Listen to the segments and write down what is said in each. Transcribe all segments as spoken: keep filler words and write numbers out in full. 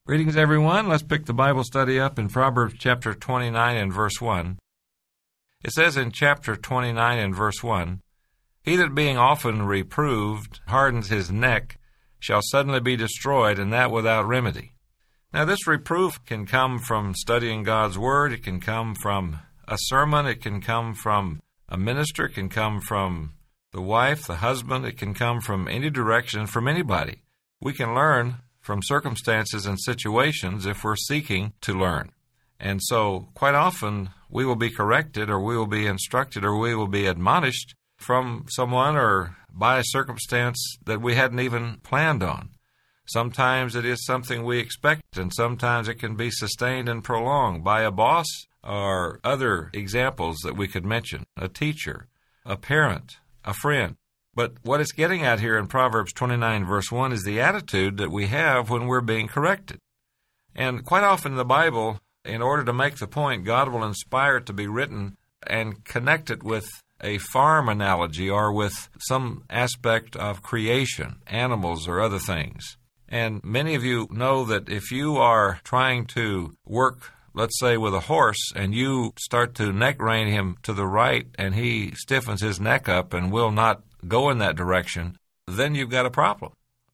Greetings, everyone. Let's pick the Bible study up in Proverbs chapter twenty-nine and verse one. It says in chapter twenty-nine and verse one, "He that being often reproved hardens his neck shall suddenly be destroyed, and that without remedy." Now, this reproof can come from studying God's Word. It can come from a sermon. It can come from a minister. It can come from the wife, the husband. It can come from any direction, from anybody. We can learn from circumstances and situations if we're seeking to learn. And so quite often we will be corrected, or we will be instructed, or we will be admonished from someone or by a circumstance that we hadn't even planned on. Sometimes it is something we expect, and sometimes it can be sustained and prolonged by a boss or other examples that we could mention, a teacher, a parent, a friend. But what it's getting at here in Proverbs twenty-nine, verse one, is the attitude that we have when we're being corrected. And quite often in the Bible, in order to make the point, God will inspire it to be written and connect it with a farm analogy or with some aspect of creation, animals or other things. And many of you know that if you are trying to work, let's say, with a horse, and you start to neck rein him to the right, and he stiffens his neck up and will not go in that direction, then you've got a problem.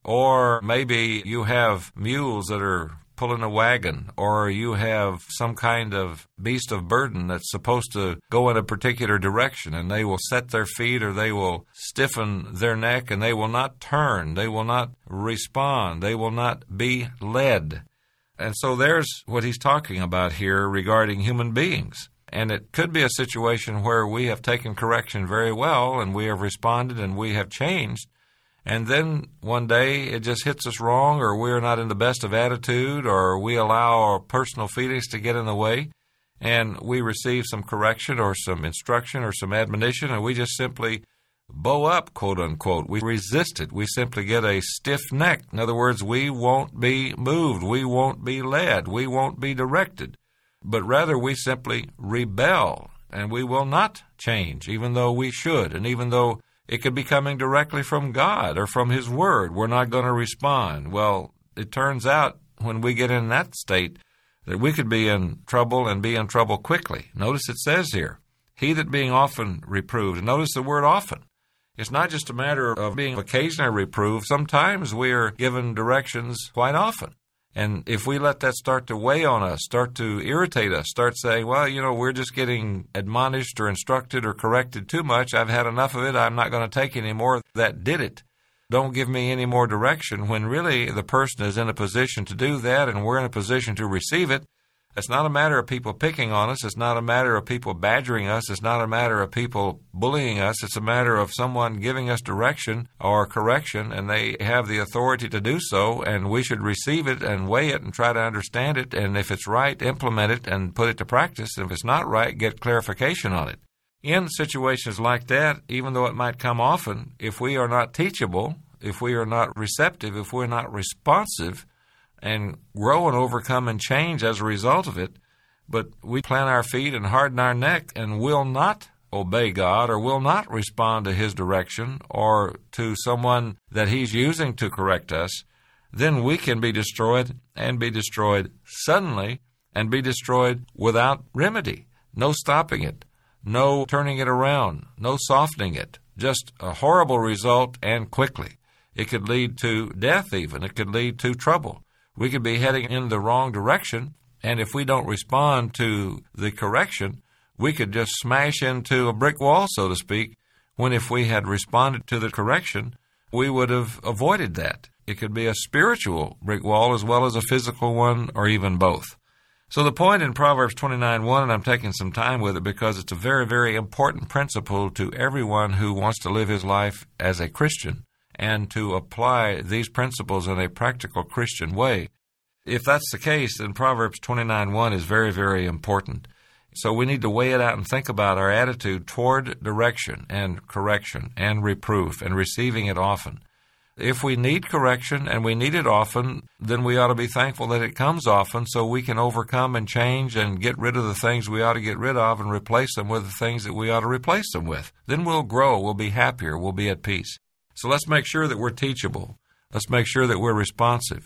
Or maybe you have mules that are pulling a wagon, or you have some kind of beast of burden that's supposed to go in a particular direction, and they will set their feet or they will stiffen their neck, and they will not turn, they will not respond, they will not be led. And so there's what he's talking about here regarding human beings. And it could be a situation where we have taken correction very well, and we have responded, and we have changed. And then one day it just hits us wrong, or we're not in the best of attitude, or we allow our personal feelings to get in the way, and we receive some correction or some instruction or some admonition, and we just simply bow up, quote unquote. We resist it. We simply get a stiff neck. In other words, we won't be moved. We won't be led. We won't be directed. But rather we simply rebel, and we will not change, even though we should, and even though it could be coming directly from God or from His Word. We're not going to respond. Well, it turns out when we get in that state that we could be in trouble and be in trouble quickly. Notice it says here, "He that being often reproved." Notice the word often. It's not just a matter of being occasionally reproved. Sometimes we are given directions quite often. And if we let that start to weigh on us, start to irritate us, start saying, well, you know, we're just getting admonished or instructed or corrected too much. I've had enough of it. I'm not going to take any more. That did it. Don't give me any more direction, when really the person is in a position to do that, and we're in a position to receive it. It's not a matter of people picking on us. It's not a matter of people badgering us. It's not a matter of people bullying us. It's a matter of someone giving us direction or correction, and they have the authority to do so, and we should receive it and weigh it and try to understand it, and if it's right, implement it and put it to practice. If it's not right, get clarification on it. In situations like that, even though it might come often, if we are not teachable, if we are not receptive, if we're not responsive, and grow and overcome and change as a result of it, but we plant our feet and harden our neck and will not obey God, or will not respond to His direction or to someone that He's using to correct us, then we can be destroyed, and be destroyed suddenly, and be destroyed without remedy. No stopping it, no turning it around, no softening it. Just a horrible result, and quickly. It could lead to death even. It could lead to trouble. We could be heading in the wrong direction, and if we don't respond to the correction, we could just smash into a brick wall, so to speak, when if we had responded to the correction, we would have avoided that. It could be a spiritual brick wall as well as a physical one, or even both. So the point in Proverbs twenty-nine one, and I'm taking some time with it because it's a very, very important principle to everyone who wants to live his life as a Christian, and to apply these principles in a practical Christian way. If that's the case, then Proverbs twenty-nine one is very, very important. So we need to weigh it out and think about our attitude toward direction and correction and reproof and receiving it often. If we need correction and we need it often, then we ought to be thankful that it comes often, so we can overcome and change and get rid of the things we ought to get rid of and replace them with the things that we ought to replace them with. Then we'll grow, we'll be happier, we'll be at peace. So let's make sure that we're teachable. Let's make sure that we're responsive.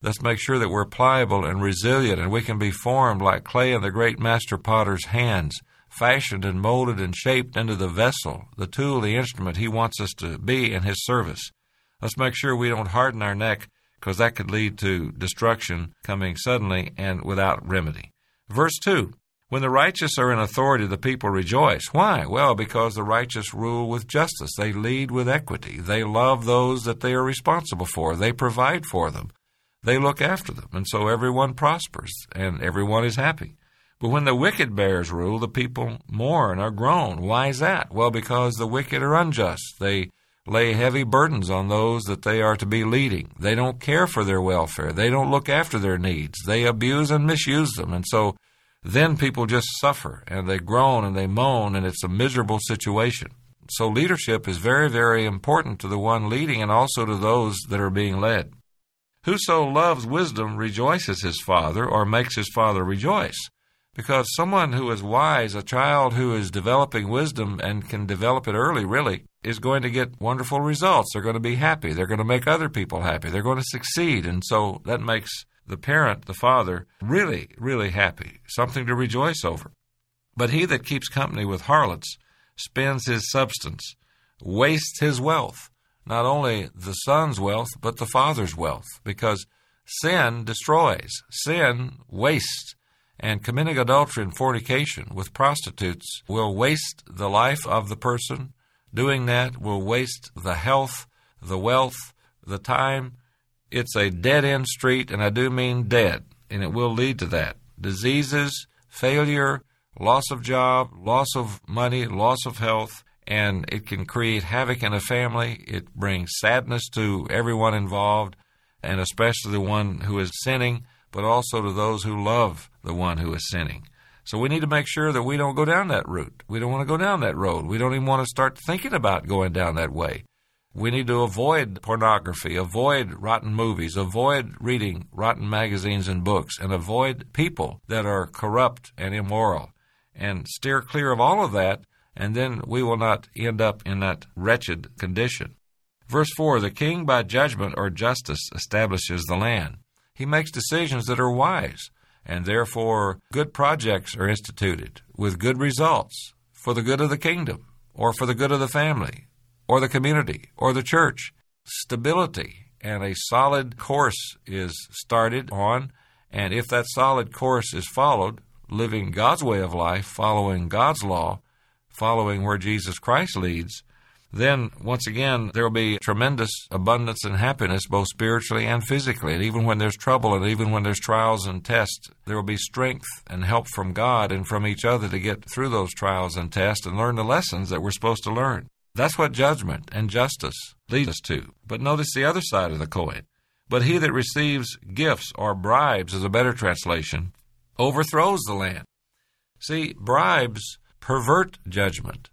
Let's make sure that we're pliable and resilient, and we can be formed like clay in the great master potter's hands, fashioned and molded and shaped into the vessel, the tool, the instrument he wants us to be in his service. Let's make sure we don't harden our neck, because that could lead to destruction coming suddenly and without remedy. Verse two, when the righteous are in authority, the people rejoice. Why? Well, because the righteous rule with justice. They lead with equity. They love those that they are responsible for. They provide for them. They look after them. And so everyone prospers and everyone is happy. But when the wicked bears rule, the people mourn or groan. Why is that? Well, because the wicked are unjust. They lay heavy burdens on those that they are to be leading. They don't care for their welfare. They don't look after their needs. They abuse and misuse them. And so then people just suffer, and they groan and they moan, and it's a miserable situation. So leadership is very, very important to the one leading and also to those that are being led. Whoso loves wisdom rejoices his father, or makes his father rejoice. Because someone who is wise, a child who is developing wisdom and can develop it early, really, is going to get wonderful results. They're going to be happy. They're going to make other people happy. They're going to succeed. And so that makes the parent, the father, really, really happy, something to rejoice over. But he that keeps company with harlots spends his substance, wastes his wealth, not only the son's wealth, but the father's wealth, because sin destroys, sin wastes, and committing adultery and fornication with prostitutes will waste the life of the person. Doing that will waste the health, the wealth, the time. It's a dead-end street, and I do mean dead, and it will lead to that. Diseases, failure, loss of job, loss of money, loss of health, and it can create havoc in a family. It brings sadness to everyone involved, and especially the one who is sinning, but also to those who love the one who is sinning. So we need to make sure that we don't go down that route. We don't want to go down that road. We don't even want to start thinking about going down that way. We need to avoid pornography, avoid rotten movies, avoid reading rotten magazines and books, and avoid people that are corrupt and immoral, and steer clear of all of that, and then we will not end up in that wretched condition. Verse four, the king by judgment or justice establishes the land. He makes decisions that are wise, and therefore good projects are instituted with good results for the good of the kingdom, or for the good of the family, or the community, or the church. Stability and a solid course is started on, and if that solid course is followed, living God's way of life, following God's law, following where Jesus Christ leads, then once again there will be tremendous abundance and happiness both spiritually and physically. And even when there's trouble and even when there's trials and tests, there will be strength and help from God and from each other to get through those trials and tests and learn the lessons that we're supposed to learn. That's what judgment and justice lead us to. But notice the other side of the coin. But he that receives gifts or bribes, is a better translation, overthrows the land. See, bribes pervert judgment.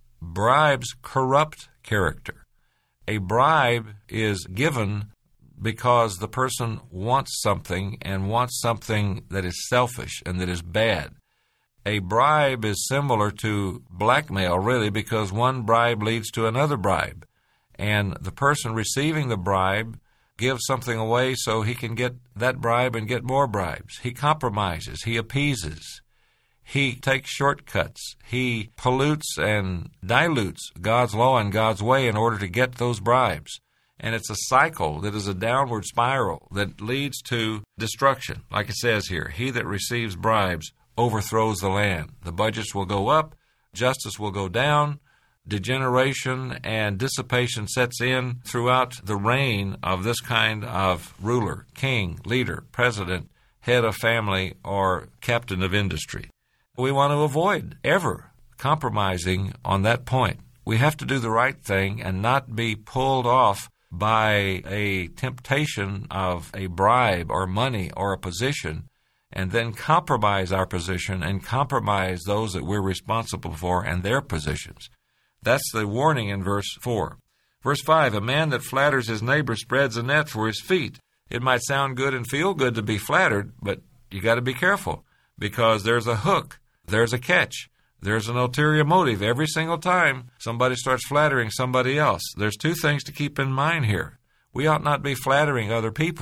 Bribes corrupt character. A bribe is given because the person wants something and wants something that is selfish and that is bad. A bribe is similar to blackmail, really, because one bribe leads to another bribe. And the person receiving the bribe gives something away so he can get that bribe and get more bribes. He compromises. He appeases. He takes shortcuts. He pollutes and dilutes God's law and God's way in order to get those bribes. And it's a cycle that is a downward spiral that leads to destruction. Like it says here, he that receives bribes overthrows the land. The budgets will go up, justice will go down, degeneration and dissipation sets in throughout the reign of this kind of ruler, king, leader, president, head of family, or captain of industry. We want to avoid ever compromising on that point. We have to do the right thing and not be pulled off by a temptation of a bribe or money or a position, and then compromise our position and compromise those that we're responsible for and their positions. That's the warning in verse four. Verse five, a man that flatters his neighbor spreads a net for his feet. It might sound good and feel good to be flattered, but you got to be careful, because there's a hook, there's a catch, there's an ulterior motive every single time somebody starts flattering somebody else. There's two things to keep in mind here. We ought not be flattering other people.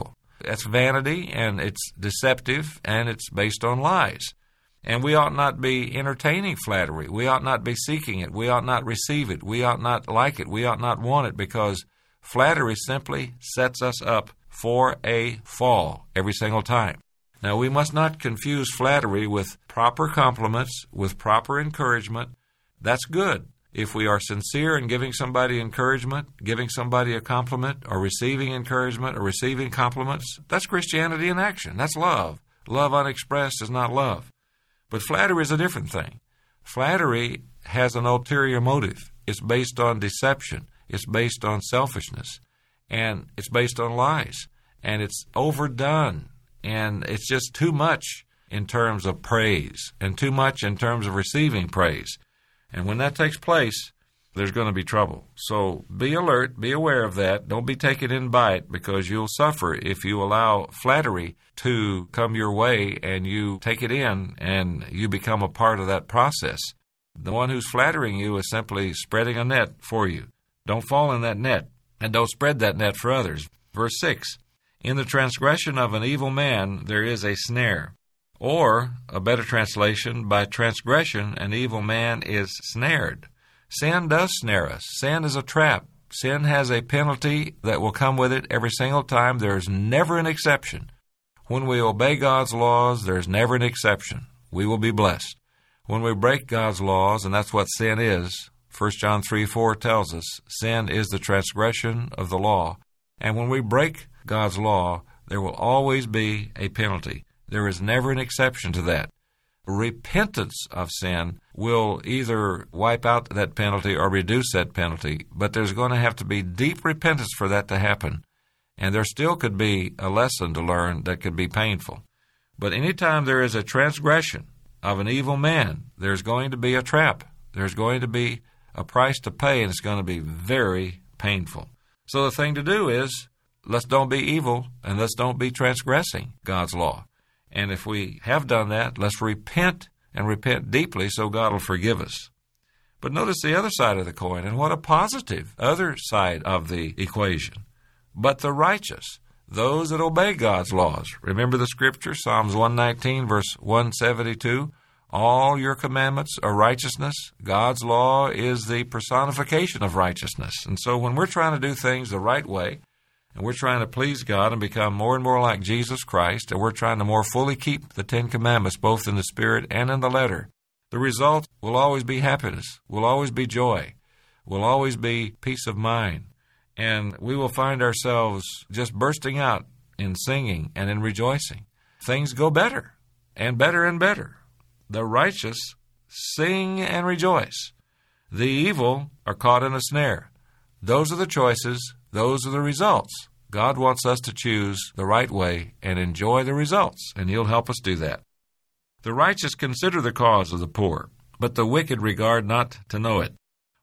That's vanity, and it's deceptive, and it's based on lies. And we ought not be entertaining flattery. We ought not be seeking it. We ought not receive it. We ought not like it. We ought not want it, because flattery simply sets us up for a fall every single time. Now, we must not confuse flattery with proper compliments, with proper encouragement. That's good. If we are sincere in giving somebody encouragement, giving somebody a compliment, or receiving encouragement, or receiving compliments, that's Christianity in action. That's love. Love unexpressed is not love. But flattery is a different thing. Flattery has an ulterior motive. It's based on deception. It's based on selfishness. And it's based on lies. And it's overdone. And it's just too much in terms of praise and too much in terms of receiving praise. And when that takes place, there's going to be trouble. So be alert, be aware of that. Don't be taken in by it, because you'll suffer if you allow flattery to come your way and you take it in and you become a part of that process. The one who's flattering you is simply spreading a net for you. Don't fall in that net, and don't spread that net for others. Verse six, in the transgression of an evil man there is a snare. Or, a better translation, by transgression an evil man is snared. Sin does snare us. Sin is a trap. Sin has a penalty that will come with it every single time. There's never an exception. When we obey God's laws, there's never an exception. We will be blessed. When we break God's laws, and that's what sin is, First John three four tells us, sin is the transgression of the law. And when we break God's law, there will always be a penalty. There is never an exception to that. Repentance of sin will either wipe out that penalty or reduce that penalty, but there's going to have to be deep repentance for that to happen. And there still could be a lesson to learn that could be painful. But anytime there is a transgression of an evil man, there's going to be a trap. There's going to be a price to pay, and it's going to be very painful. So the thing to do is, let's don't be evil, and let's don't be transgressing God's law. And if we have done that, let's repent, and repent deeply so God will forgive us. But notice the other side of the coin, and what a positive other side of the equation. But the righteous, those that obey God's laws. Remember the scripture, Psalms one nineteen, verse one seventy-two. All your commandments are righteousness. God's law is the personification of righteousness. And so when we're trying to do things the right way, and we're trying to please God and become more and more like Jesus Christ, and we're trying to more fully keep the Ten Commandments, both in the spirit and in the letter, the result will always be happiness, will always be joy, will always be peace of mind. And we will find ourselves just bursting out in singing and in rejoicing. Things go better and better and better. The righteous sing and rejoice. The evil are caught in a snare. Those are the choices. Those are the results. God wants us to choose the right way and enjoy the results, and He'll help us do that. The righteous consider the cause of the poor, but the wicked regard not to know it,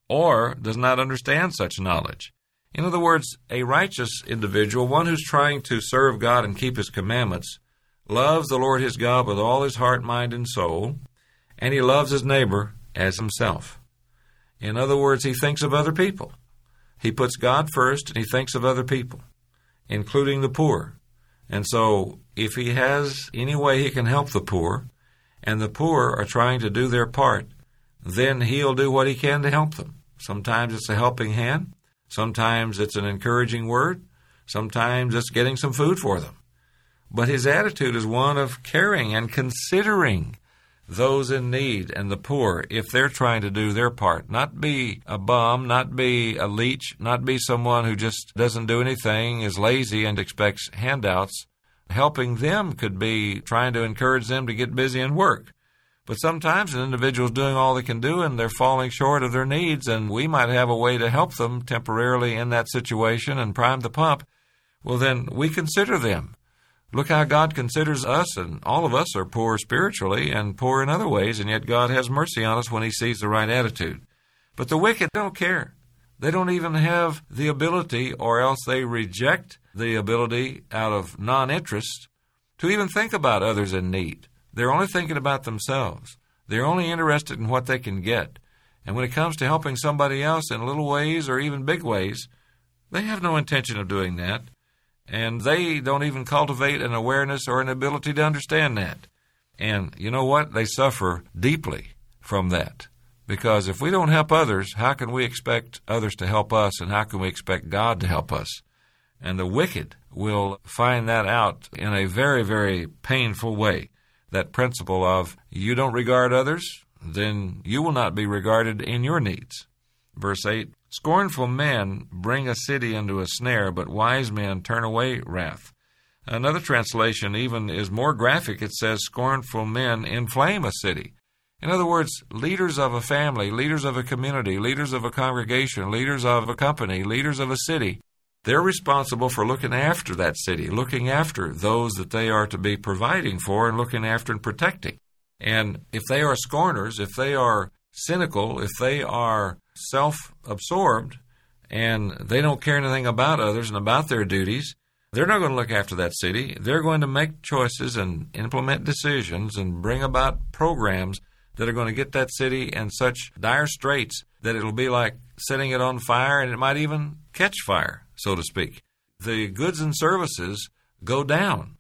or does not understand such knowledge. In other words, a righteous individual, one who's trying to serve God and keep His commandments, loves the Lord his God with all his heart, mind, and soul, and he loves his neighbor as himself. In other words, he thinks of other people. He puts God first, and he thinks of other people, including the poor. And so, if he has any way he can help the poor, and the poor are trying to do their part, then he'll do what he can to help them. Sometimes it's a helping hand. Sometimes it's an encouraging word. Sometimes it's getting some food for them. But his attitude is one of caring and considering those in need and the poor if they're trying to do their part. Not be a bum, not be a leech, not be someone who just doesn't do anything, is lazy, and expects handouts. Helping them could be trying to encourage them to get busy and work. But sometimes an individual's doing all they can do and they're falling short of their needs, and we might have a way to help them temporarily in that situation and prime the pump. Well, then we consider them. Look how God considers us, and all of us are poor spiritually and poor in other ways, and yet God has mercy on us when he sees the right attitude. But the wicked don't care. They don't even have the ability, or else they reject the ability out of non-interest to even think about others in need. They're only thinking about themselves. They're only interested in what they can get. And when it comes to helping somebody else in little ways or even big ways, they have no intention of doing that. And they don't even cultivate an awareness or an ability to understand that. And you know what? They suffer deeply from that. Because if we don't help others, how can we expect others to help us, and how can we expect God to help us? And the wicked will find that out in a very, very painful way. That principle of, you don't regard others, then you will not be regarded in your needs. Verse eight, scornful men bring a city into a snare, but wise men turn away wrath. Another translation even is more graphic. It says, scornful men inflame a city. In other words, leaders of a family, leaders of a community, leaders of a congregation, leaders of a company, leaders of a city, they're responsible for looking after that city, looking after those that they are to be providing for and looking after and protecting. And if they are scorners, if they are cynical, if they are self-absorbed, and they don't care anything about others and about their duties, they're not going to look after that city. They're going to make choices and implement decisions and bring about programs that are going to get that city in such dire straits that it'll be like setting it on fire, and it might even catch fire, so to speak. The goods and services go down,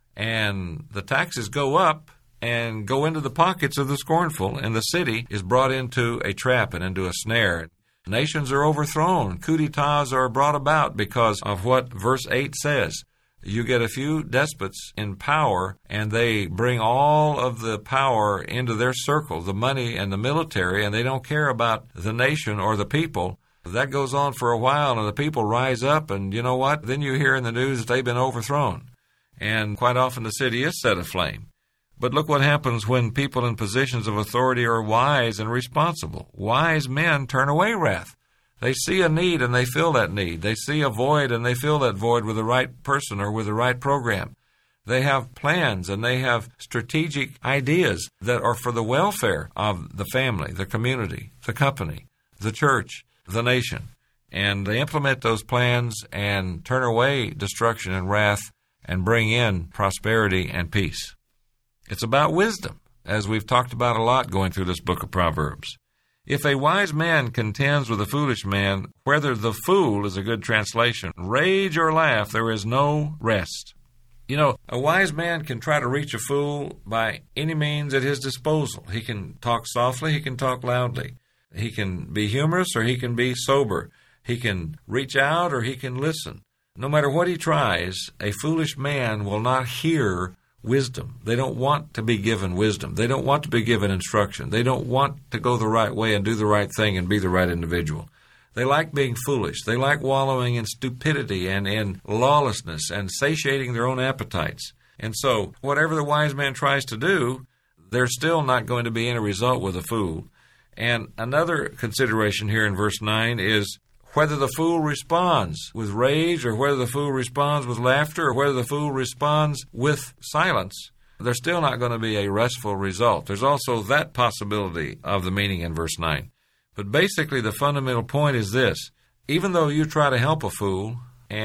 and the taxes go up and go into the pockets of the scornful, and the city is brought into a trap and into a snare. Nations are overthrown. Coup d'etats are brought about because of what verse eight says. You get a few despots in power, and they bring all of the power into their circle, the money and the military, and they don't care about the nation or the people. That goes on for a while, and the people rise up, and you know what? Then you hear in the news that they've been overthrown. And quite often the city is set aflame. But look what happens when people in positions of authority are wise and responsible. Wise men turn away wrath. They see a need and they fill that need. They see a void and they fill that void with the right person or with the right program. They have plans and they have strategic ideas that are for the welfare of the family, the community, the company, the church, the nation. And they implement those plans and turn away destruction and wrath and bring in prosperity and peace. It's about wisdom, as we've talked about a lot going through this book of Proverbs. If a wise man contends with a foolish man, whether the fool is a good translation, rage or laugh, there is no rest. You know, a wise man can try to reach a fool by any means at his disposal. He can talk softly, he can talk loudly. He can be humorous or he can be sober. He can reach out or he can listen. No matter what he tries, a foolish man will not hear wisdom. They don't want to be given wisdom. They don't want to be given instruction. They don't want to go the right way and do the right thing and be the right individual. They like being foolish. They like wallowing in stupidity and in lawlessness and satiating their own appetites. And so, whatever the wise man tries to do, there's still not going to be any result with a fool. And another consideration here in verse nine is whether the fool responds with rage or whether the fool responds with laughter or whether the fool responds with silence, there's still not going to be a restful result. There's also that possibility of the meaning in verse nine. But basically the fundamental point is this. Even though you try to help a fool,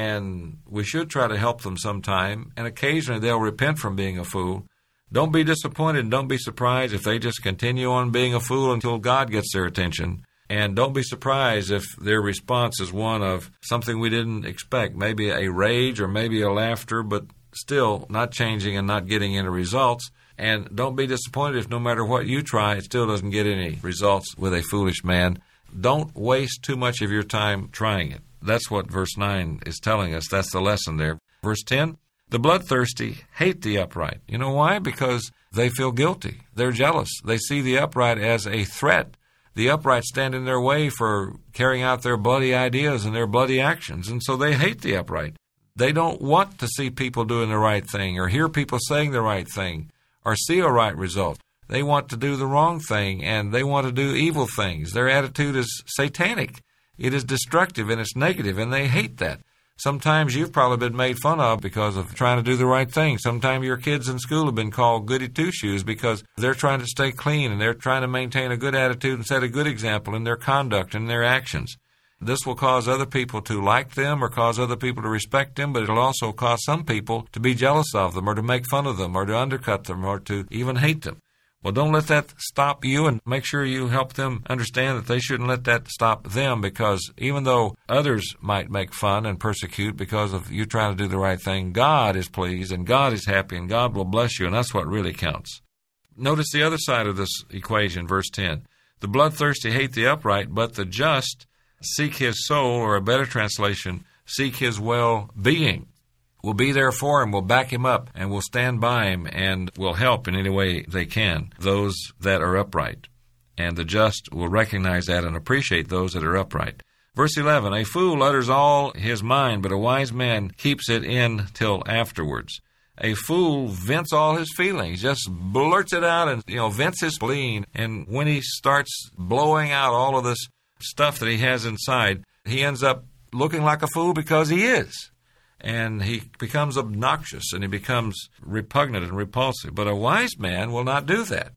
and we should try to help them sometime, and occasionally they'll repent from being a fool, don't be disappointed and don't be surprised if they just continue on being a fool until God gets their attention. And don't be surprised if their response is one of something we didn't expect, maybe a rage or maybe a laughter, but still not changing and not getting any results. And don't be disappointed if no matter what you try, it still doesn't get any results with a foolish man. Don't waste too much of your time trying it. That's what verse nine is telling us. That's the lesson there. Verse ten, the bloodthirsty hate the upright. You know why? Because they feel guilty. They're jealous. They see the upright as a threat. The upright stand in their way for carrying out their bloody ideas and their bloody actions, and so they hate the upright. They don't want to see people doing the right thing or hear people saying the right thing or see a right result. They want to do the wrong thing, and they want to do evil things. Their attitude is satanic. It is destructive, and it's negative, and they hate that. Sometimes you've probably been made fun of because of trying to do the right thing. Sometimes your kids in school have been called goody two-shoes because they're trying to stay clean and they're trying to maintain a good attitude and set a good example in their conduct and their actions. This will cause other people to like them or cause other people to respect them, but it'll also cause some people to be jealous of them or to make fun of them or to undercut them or to even hate them. Well, don't let that stop you, and make sure you help them understand that they shouldn't let that stop them, because even though others might make fun and persecute because of you trying to do the right thing, God is pleased and God is happy and God will bless you, and that's what really counts. Notice the other side of this equation, verse ten. The bloodthirsty hate the upright, but the just seek his soul, or a better translation, seek his well-being. We'll be there for him, we'll back him up, and we'll stand by him, and we'll help in any way they can, those that are upright. And the just will recognize that and appreciate those that are upright. Verse eleven, a fool utters all his mind, but a wise man keeps it in till afterwards. A fool vents all his feelings, just blurts it out and, you know, vents his spleen. And when he starts blowing out all of this stuff that he has inside, he ends up looking like a fool because he is. And he becomes obnoxious and he becomes repugnant and repulsive. But a wise man will not do that.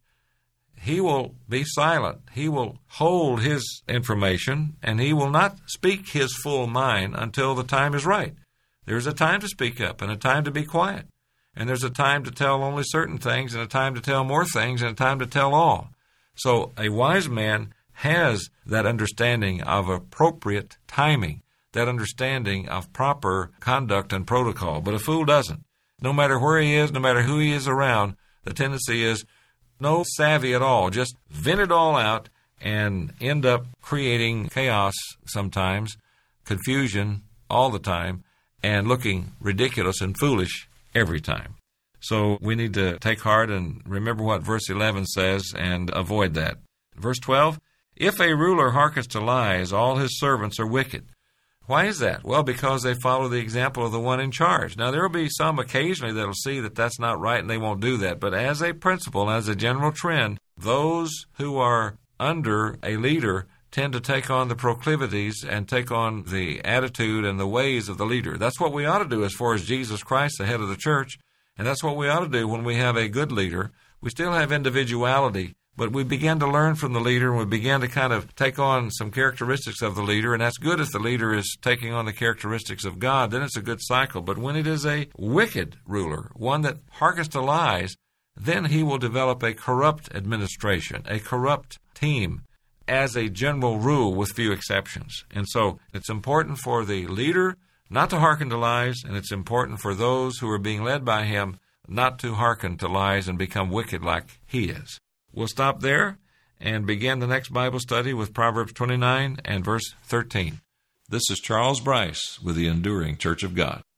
He will be silent. He will hold his information, and he will not speak his full mind until the time is right. There's a time to speak up and a time to be quiet. And there's a time to tell only certain things and a time to tell more things and a time to tell all. So a wise man has that understanding of appropriate timing, that understanding of proper conduct and protocol. But a fool doesn't. No matter where he is, no matter who he is around, the tendency is no savvy at all. Just vent it all out and end up creating chaos sometimes, confusion all the time, and looking ridiculous and foolish every time. So we need to take heart and remember what verse eleven says and avoid that. Verse twelve, if a ruler hearkens to lies, all his servants are wicked. Why is that? Well, because they follow the example of the one in charge. Now, there will be some occasionally that will see that that's not right and they won't do that. But as a principle, as a general trend, those who are under a leader tend to take on the proclivities and take on the attitude and the ways of the leader. That's what we ought to do as far as Jesus Christ, the head of the church. And that's what we ought to do when we have a good leader. We still have individuality, but we begin to learn from the leader, and we begin to kind of take on some characteristics of the leader, and that's good if the leader is taking on the characteristics of God. Then it's a good cycle. But when it is a wicked ruler, one that hearkens to lies, then he will develop a corrupt administration, a corrupt team, as a general rule with few exceptions. And so it's important for the leader not to hearken to lies, and it's important for those who are being led by him not to hearken to lies and become wicked like he is. We'll stop there and begin the next Bible study with Proverbs twenty-nine and verse thirteen. This is Charles Bryce with the Enduring Church of God.